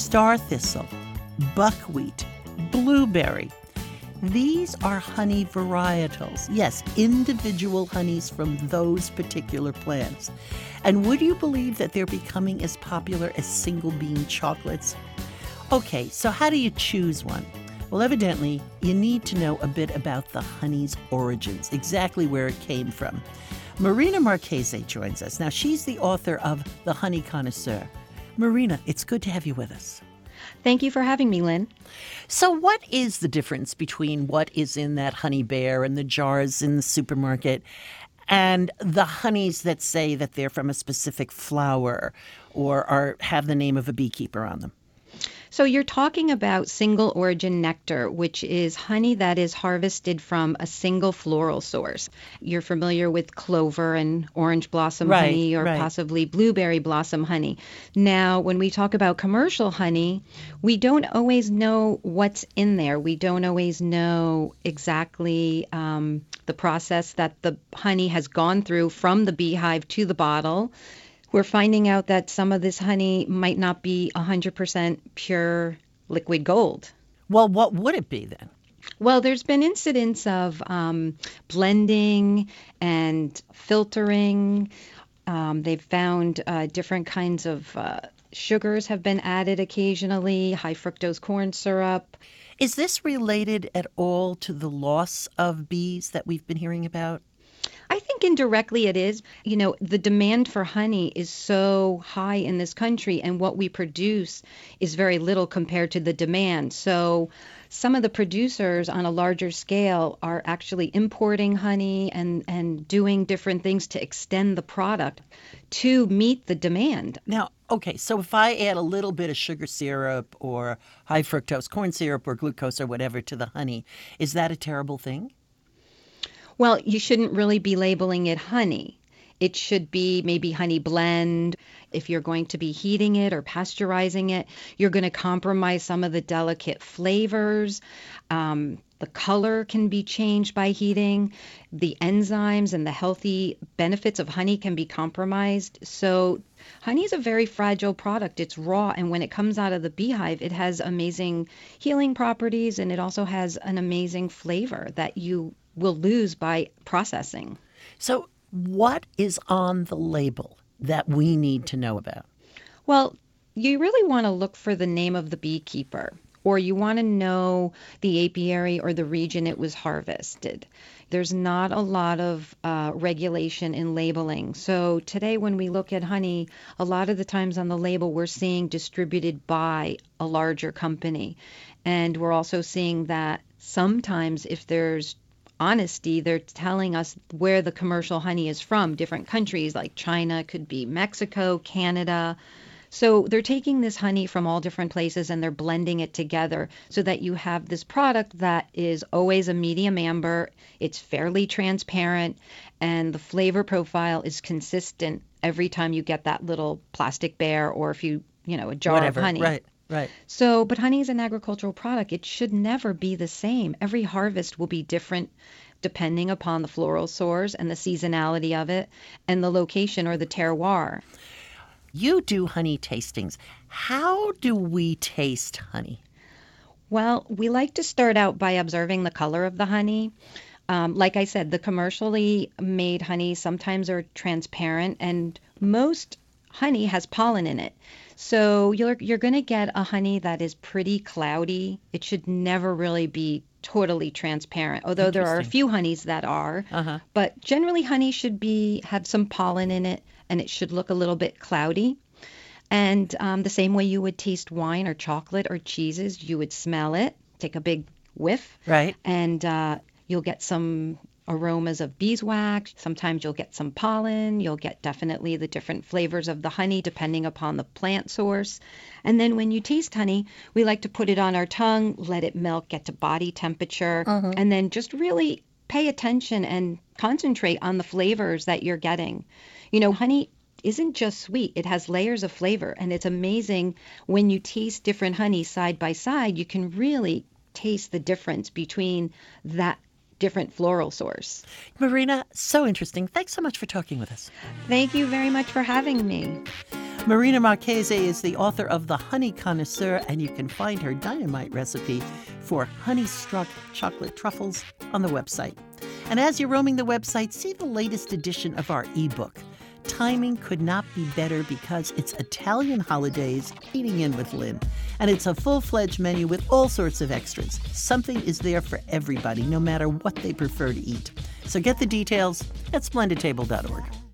star thistle, buckwheat, blueberry. These are honey varietals. Yes, individual honeys from those particular plants. And would you believe that they're becoming as popular as single bean chocolates? Okay, so how do you choose one? Well, evidently, you need to know a bit about the honey's origins, exactly where it came from. Marina Marchese joins us. Now, she's the author of The Honey Connoisseur. Marina, it's good to have you with us. Thank you for having me, Lynn. So what is the difference between what is in that honey bear and the jars in the supermarket and the honeys that say that they're from a specific flower or have the name of a beekeeper on them? So you're talking about single origin nectar, which is honey that is harvested from a single floral source. You're familiar with clover and orange blossom honey or possibly blueberry blossom honey. Now, when we talk about commercial honey, we don't always know what's in there. We don't always know exactly the process that the honey has gone through from the beehive to the bottle. We're finding out that some of this honey might not be 100% pure liquid gold. Well, what would it be then? Well, there's been incidents of blending and filtering. They've found different kinds of sugars have been added occasionally, high fructose corn syrup. Is this related at all to the loss of bees that we've been hearing about? I think indirectly it is. You know, the demand for honey is so high in this country, and what we produce is very little compared to the demand. So some of the producers on a larger scale are actually importing honey and doing different things to extend the product to meet the demand. Now, okay, so if I add a little bit of sugar syrup or high fructose corn syrup or glucose or whatever to the honey, is that a terrible thing? Well, you shouldn't really be labeling it honey. It should be maybe honey blend. If you're going to be heating it or pasteurizing it, you're going to compromise some of the delicate flavors. The color can be changed by heating. The enzymes and the healthy benefits of honey can be compromised. So honey is a very fragile product. It's raw, and when it comes out of the beehive, it has amazing healing properties, and it also has an amazing flavor that you will lose by processing. So what is on the label that we need to know about? Well, you really want to look for the name of the beekeeper, or you want to know the apiary or the region it was harvested. There's not a lot of regulation in labeling. So today when we look at honey, a lot of the times on the label we're seeing distributed by a larger company. And we're also seeing that sometimes if there's honesty, they're telling us where the commercial honey is from. Different countries like China, could be Mexico, Canada. So they're taking this honey from all different places and they're blending it together so that you have this product that is always a medium amber. It's fairly transparent and the flavor profile is consistent every time you get that little plastic bear or if you a jar of honey. Right. So, but honey is an agricultural product. It should never be the same. Every harvest will be different depending upon the floral source and the seasonality of it and the location or the terroir. You do honey tastings. How do we taste honey? Well, we like to start out by observing the color of the honey. Like I said, the commercially made honey sometimes are transparent and most honey has pollen in it. So you're going to get a honey that is pretty cloudy. It should never really be totally transparent, although there are a few honeys that are. But generally honey should have some pollen in it and it should look a little bit cloudy. And the same way you would taste wine or chocolate or cheeses, you would smell it, take a big whiff. Right. And you'll get some aromas of beeswax. Sometimes you'll get some pollen. You'll get definitely the different flavors of the honey depending upon the plant source. And then when you taste honey, we like to put it on our tongue, let it melt, get to body temperature, and then just really pay attention and concentrate on the flavors that you're getting. You know, honey isn't just sweet. It has layers of flavor, and it's amazing when you taste different honey side by side, you can really taste the difference between that different floral source. Marina, so interesting. Thanks so much for talking with us. Thank you very much for having me. Marina Marchese is the author of The Honey Connoisseur, and you can find her dynamite recipe for honey-struck chocolate truffles on the website. And as you're roaming the website, see the latest edition of our ebook. Timing could not be better because it's Italian holidays eating in with Lynn. And it's a full-fledged menu with all sorts of extras. Something is there for everybody, no matter what they prefer to eat. So get the details at splendidtable.org.